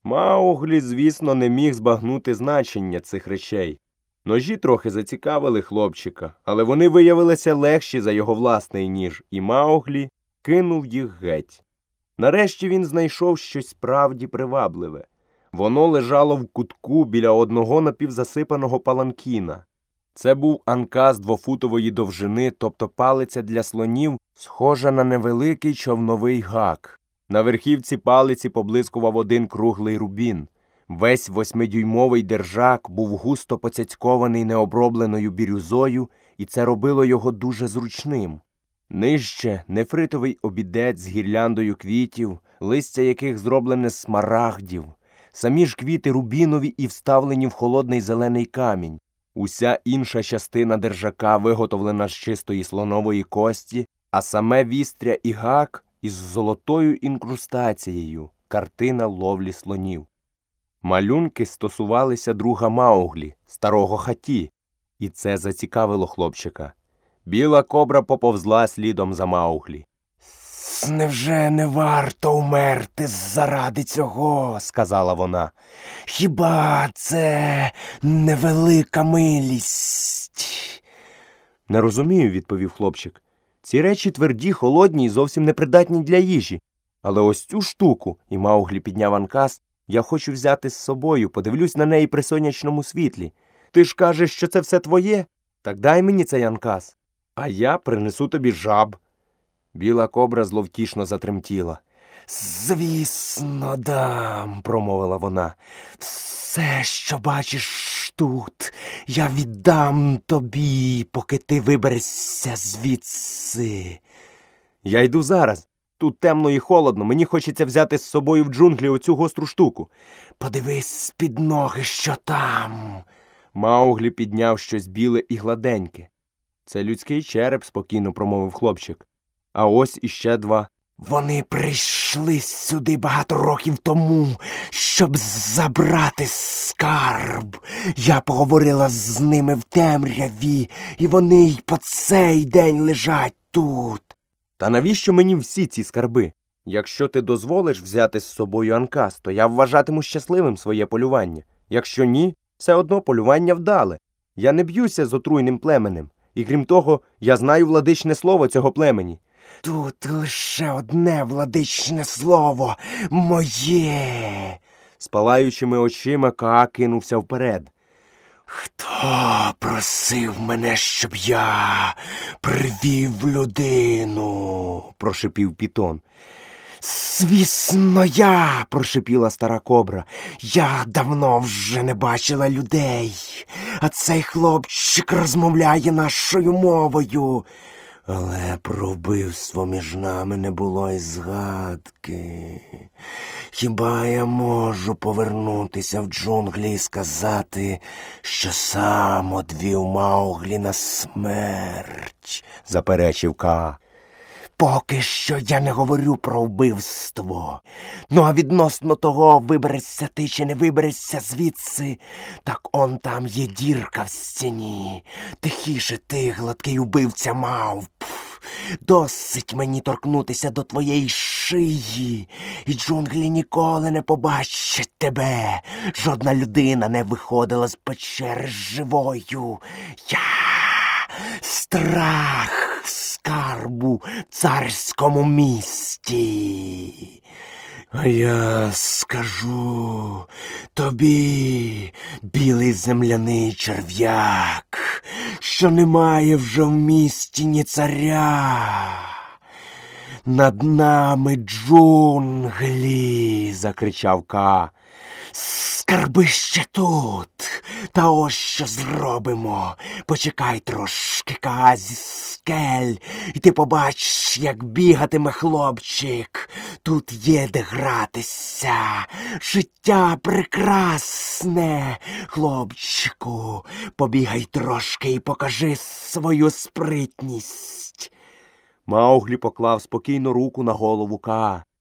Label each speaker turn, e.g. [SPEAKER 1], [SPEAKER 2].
[SPEAKER 1] Мауглі, звісно, не міг збагнути значення цих речей. Ножі трохи зацікавили хлопчика, але вони виявилися легші за його власний ніж, і Мауглі кинув їх геть. Нарешті він знайшов щось справді привабливе. Воно лежало в кутку біля одного напівзасипаного паланкіна. Це був анкас двофутової довжини, тобто палиця для слонів, схожа на невеликий човновий гак. На верхівці палиці поблискував один круглий рубін. Весь восьмидюймовий держак був густо поцяцькований необробленою бірюзою, і це робило його дуже зручним. Нижче нефритовий обідець з гірляндою квітів, листя яких зроблене з смарагдів. Самі ж квіти рубінові і вставлені в холодний зелений камінь. Уся інша частина держака виготовлена з чистої слонової кості, а саме вістря і гак із золотою інкрустацією – картина ловлі слонів. Малюнки стосувалися друга Мауглі, старого Хаті, і це зацікавило хлопчика. Біла кобра поповзла слідом за Мауглі. «Невже не варто умерти заради цього?» – сказала вона. «Хіба це невелика милість?» «Не розумію», – відповів хлопчик. «Ці речі тверді, холодні і зовсім непридатні для їжі. Але ось цю штуку», – і Мауглі підняв анкас, – «я хочу взяти з собою, подивлюсь на неї при сонячному світлі. Ти ж кажеш, що це все твоє? Так дай мені цей анкас, а я принесу тобі жаб». Біла кобра зловтішно затремтіла. «Звісно, дам», – промовила вона. «Все, що бачиш тут, я віддам тобі, поки ти виберешся звідси». «Я йду зараз. Тут темно і холодно, мені хочеться взяти з собою в джунглі оцю гостру штуку». «Подивись під ноги, що там». Мауглі підняв щось біле і гладеньке. «Це людський череп», – спокійно промовив хлопчик. «А ось іще два». «Вони прийшли сюди багато років тому, щоб забрати скарб. Я поговорила з ними в темряві, і вони й по цей день лежать тут». «Та навіщо мені всі ці скарби? Якщо ти дозволиш взяти з собою анкас, то я вважатиму щасливим своє полювання. Якщо ні, все одно полювання вдале. Я не б'юся з отруйним племенем. І крім того, я знаю владичне слово цього племені». «Тут лише одне владичне слово – моє!» З палаючими очима Каа кинувся вперед. «Хто просив мене, щоб я привів людину?» – прошипів Пітон. «Звісно, я!» – прошипіла стара кобра. «Я давно вже не бачила людей, а цей хлопчик розмовляє нашою мовою». Але про вбивство між нами не було й згадки. Хіба я можу повернутися в джунглі і сказати, що сам одвів Мауглі на смерть? Заперечив Каа. «Поки що я не говорю про вбивство. Ну, а відносно того, виберешся ти чи не виберешся звідси, так он там є дірка в стіні. Тихіше ти, гладкий убивця мавп. Досить мені торкнутися до твоєї шиї, і джунглі ніколи не побачать тебе. Жодна людина не виходила з печери живою. Я страх скарбу в царському місті. А я скажу тобі, білий земляний черв'як, що немає вже в місті ні царя. Над нами джунглі, закричав Каа. Скарби ще тут. Та ось що зробимо. Почекай трошки, Каа, зі скель, і ти побачиш, як бігатиме хлопчик. Тут є де гратися. Життя прекрасне. Хлопчику, побігай трошки і покажи свою спритність. Мауглі поклав спокійно руку на голову Каа.